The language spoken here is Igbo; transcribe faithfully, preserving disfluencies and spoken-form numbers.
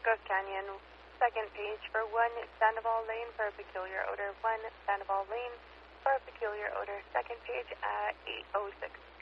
Cook Canyon, second page for one Sandoval Lane for a peculiar odor, one Sandoval Lane for a peculiar odor, second page at eight oh six.